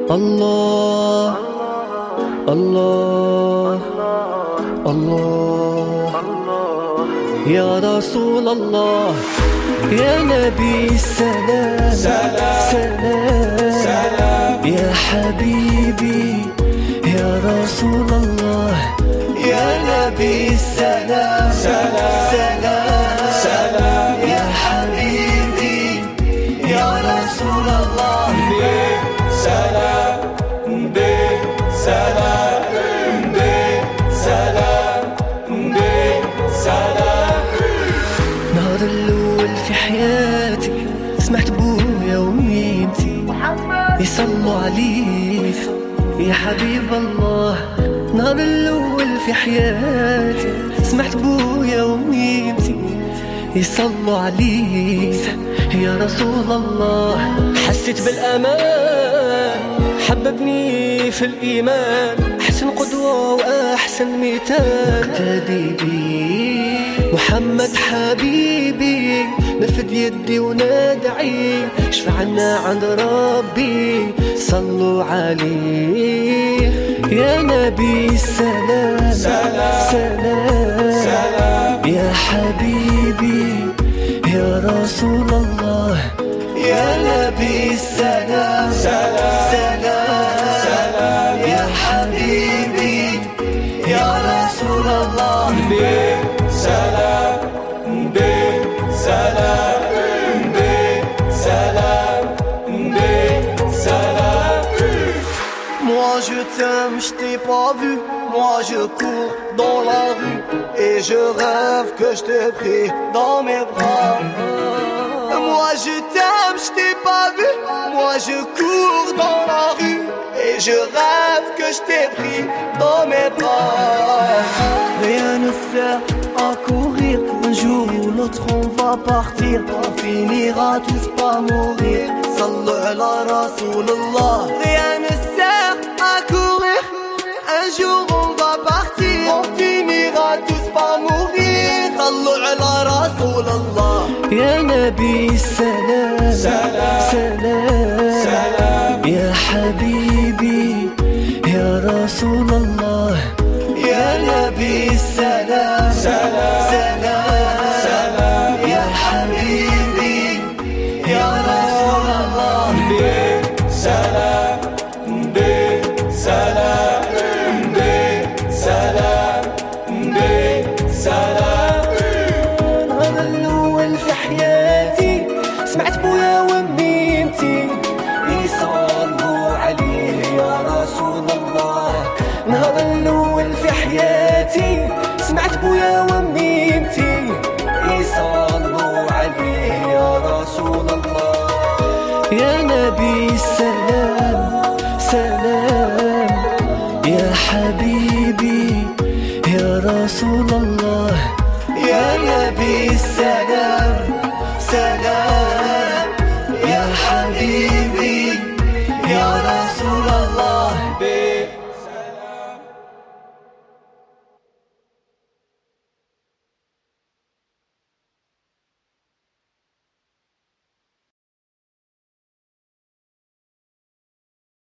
الله الله الله يا رسول الله يا نبي السلام سلام سلام يا حبيبي يا رسول الله يا نبي السلام سلام سلام يا حبيبي يا رسول الله سلام سلام سلام. نهار الأول في حياتي سمعت بويا وميمتي يصلوا عليك يا حبيب الله. نهار الأول في حياتي سمعت بويا وميمتي يصلوا عليك يا رسول الله. حسيت بالأمان حببني في الإيمان، أحسن قدوة وأحسن مثال اقتدي بي محمد حبيبي. نفد يدي وندعي اشفع عنا عند ربي، صلوا عليه يا نبي السلام سلام سلام يا حبيبي يا رسول الله يا نبي السلام سلام سلام يا حبيبي يا رسول الله. سلام سلام سلام. Moi je t'aime, je t'ai pas vu. Moi je cours dans la rue et je rêve que je t'ai pris dans mes bras. Moi je t'aime, je t'ai pas vu. Moi je cours dans la rue et je rêve que je t'ai pris dans mes bras. Rien ne sert à courir, un jour ou l'autre on va partir. On finira tous par mourir. Sallu ala Rasulullah. Rien ne sert à courir, un jour on va partir. On finira tous par mourir. Sallu ala Rasulullah. يا نبي السلام سلام سلام يا حبيبي يا رسول الله يا نبي السلام سلام سلام يا حبيبي يا رسول الله. سلام سلام سلام سلام. هذا الأول في حياتي سمعت بويا وميمتي يصلوا عليه يا رسول الله. هذا الأول في حياتي سمعت بويا وميمتي يصلوا عليه يا رسول الله يا نبي السلام سلام يا حبيبي يا رسول الله يا نبي السلام